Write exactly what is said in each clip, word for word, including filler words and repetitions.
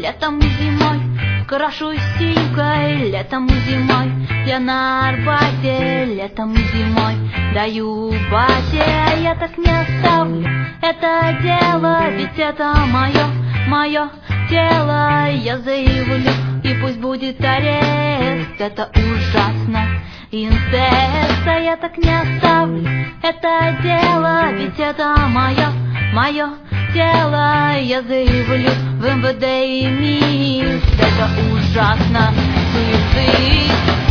летом и зимой крашусь синькой, летом и зимой я на Арбате, летом и зимой даю бате. Я так не оставлю это дело, ведь это мое, мое тело. Я заявлю, и пусть будет арест, это ужасно, инцест. А я так не оставлю это дело, ведь это мое, мое тело. Я заявлю в эм вэ дэ и МИС, это ужасно, суицид.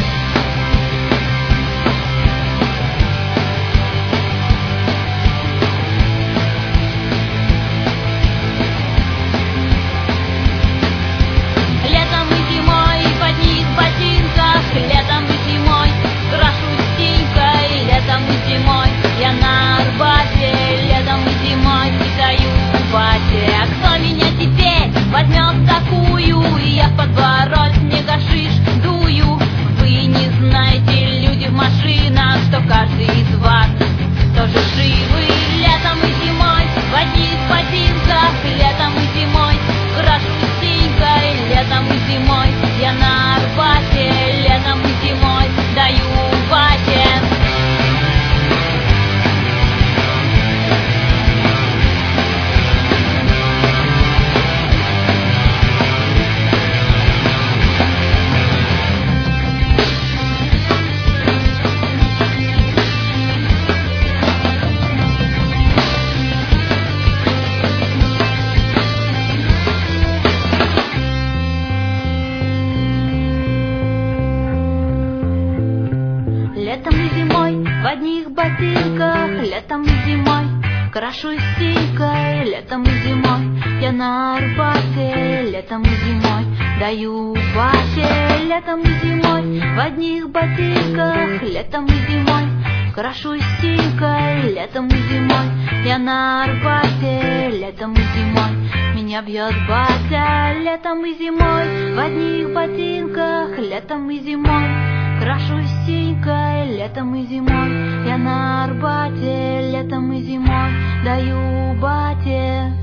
Летом и зимой в одних ботинках, летом и зимой крашусь синькой, летом и зимой я на Арбате, летом и зимой даю бате. А кто меня теперь возьмет такую, и я в подворотне гашиш дую? Вы не знаете, люди в машинах, что каждый из вас тоже живы. Летом и зимой в одних ботинках, летом и зимой крашусь синькой, летом и зимой я на Арбате, летом и зимой даю бате. Летом и зимой в одних ботинках, летом и зимой крашусь синькой, летом и зимой я на Арбате, летом и зимой даю бате. Летом и зимой в одних ботинках, летом и зимой крашусь синькой, летом и зимой я на Арбате, летом и зимой меня бьет батя. Летом и зимой в одних ботинках, летом и зимой крашусь синькой, летом и зимой я на Арбате, летом и зимой даю бате.